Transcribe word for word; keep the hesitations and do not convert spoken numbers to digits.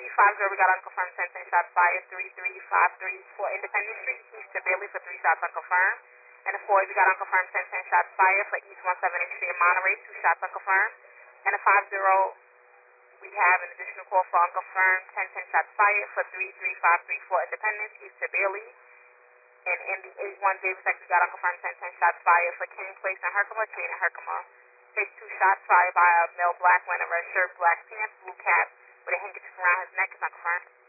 five zero, we got unconfirmed ten ten shots fired. three three five three for Independence Street, East to Bailey for three shots unconfirmed. And the four, we got unconfirmed ten ten shots fired for East one seventy Street in Monterey, two shots unconfirmed. And the five zero, we have an additional call for unconfirmed ten ten shots fired for three three five three for Independence, East to Bailey. And in the eight one Davis X, we got unconfirmed ten ten shots fired for King Place and Herkimer. Jane and Herkimer takes two shots fired by a male black wearing a red shirt, black pants, blue cap, with a handkerchief around his neck is unconfirmed.